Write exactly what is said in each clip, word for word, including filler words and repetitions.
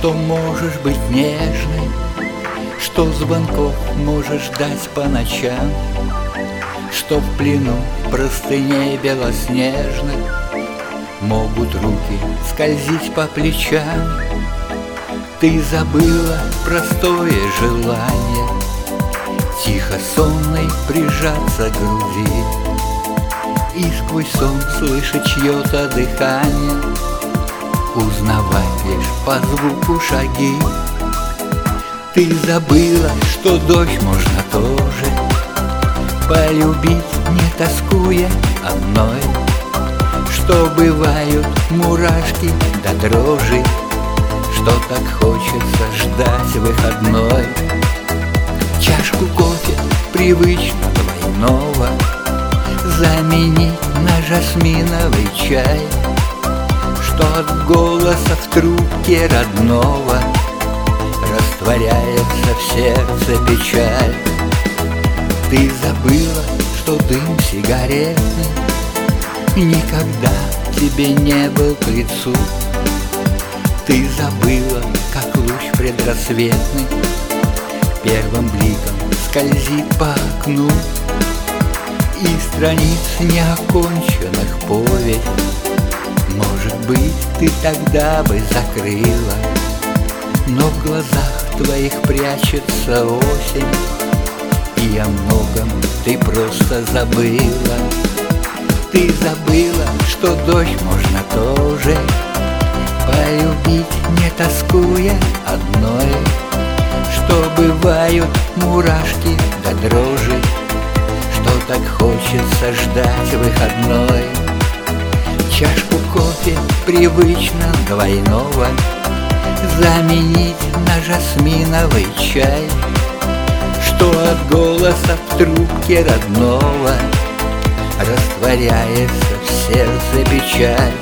что можешь быть нежной, что звонков можешь ждать по ночам, что в плену простыней белоснежных могут руки скользить по плечам. Ты забыла простое желание тихо сонной прижаться к груди и сквозь сон слышать чье-то дыхание, узнавать лишь по звуку шаги. Ты забыла, что дождь можно тоже полюбить, не тоскуя одной, что бывают мурашки до дрожи, что так хочется ждать выходной. Чашку кофе привычно двойного заменить на жасминовый чай, что от голоса в трубке родного растворяется в сердце печаль. Ты забыла, что дым сигаретный никогда тебе не был к лицу. Ты забыла, как луч предрассветный первым бликом скользит по окну, и страниц неоконченных повесть, может быть, ты тогда бы закрыла, но в глазах твоих прячется осень, и о многом ты просто забыла. Ты забыла, что дождь можно тоже полюбить, не тоскуя одной, что бывают мурашки до дрожи, что так хочется ждать выходной. Чашку кофе привычно двойного заменить на жасминовый чай, что от голоса в трубке родного растворяется в сердце печаль.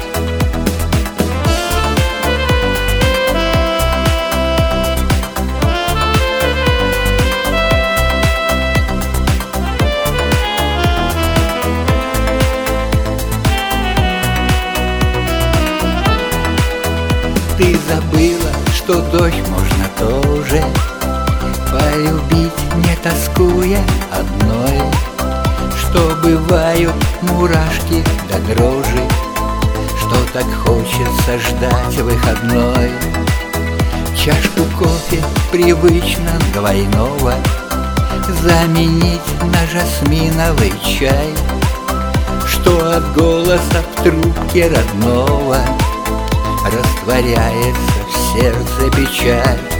Ты забыла, что дождь можно тоже полюбить, не тоскуя одной, что бывают мурашки до дрожи, что так хочется ждать выходной. Чашку кофе привычно двойного заменить на жасминовый чай, что от голоса в трубке родного растворяется в сердце печаль.